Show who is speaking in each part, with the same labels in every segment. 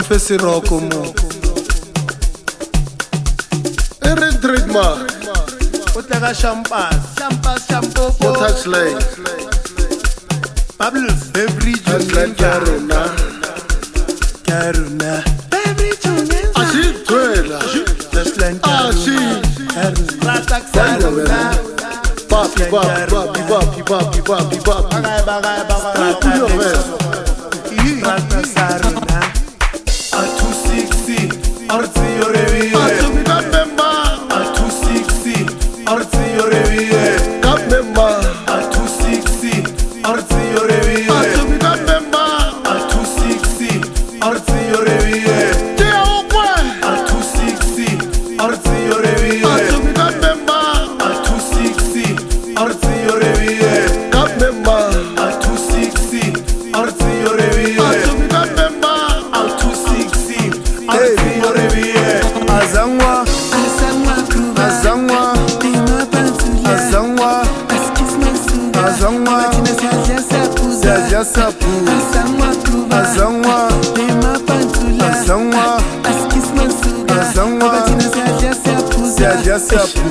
Speaker 1: fe siroko mo
Speaker 2: Ere trademark
Speaker 1: o tla ka champagne shampoo
Speaker 2: Mo touchline
Speaker 1: Pablo every
Speaker 2: Touchline Karuna
Speaker 1: every tune
Speaker 2: Ashi twela
Speaker 1: touchline
Speaker 2: Ashi
Speaker 1: rata ksaruna
Speaker 2: Papi Put your best
Speaker 1: rata saruna a 260 orzi orevive
Speaker 2: Asumika Bemba
Speaker 1: a 260 orzi orevive
Speaker 2: Kabemba
Speaker 1: a 260 orzi orevive
Speaker 2: Asumika Bemba
Speaker 1: a 260 orzi orevive
Speaker 2: Tia ukwe
Speaker 1: a 260 orzi orevive
Speaker 2: Asumika Bemba
Speaker 1: a 260 orzi orevive
Speaker 2: Kabemba
Speaker 1: a 260 orzi orevive
Speaker 2: Asumika Bemba
Speaker 1: a 260 orzi orevive
Speaker 2: Azangwa Siaja sapu Azangwa Siaja sapu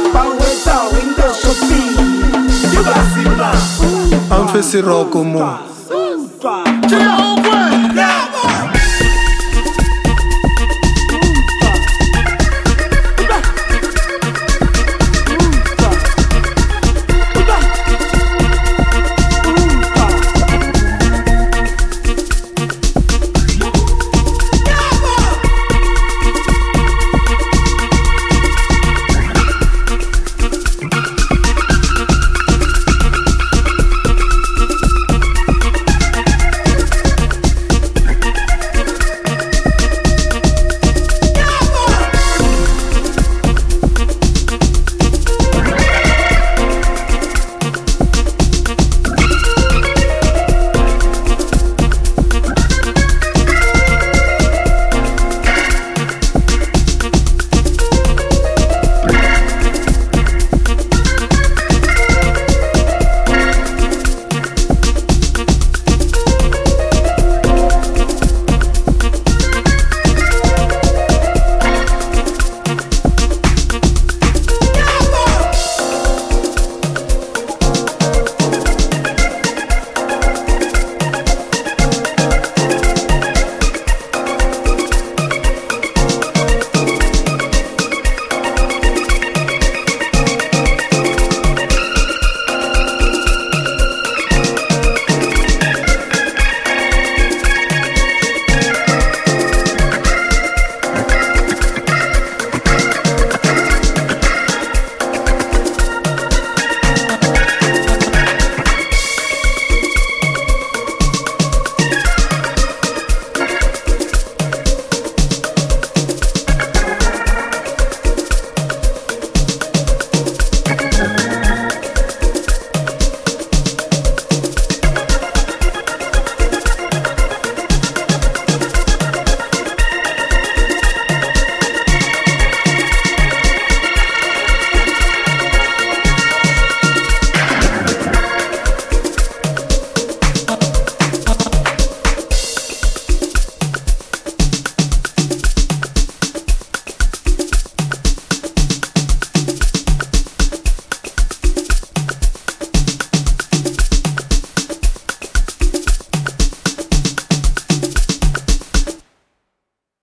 Speaker 1: Siroko mo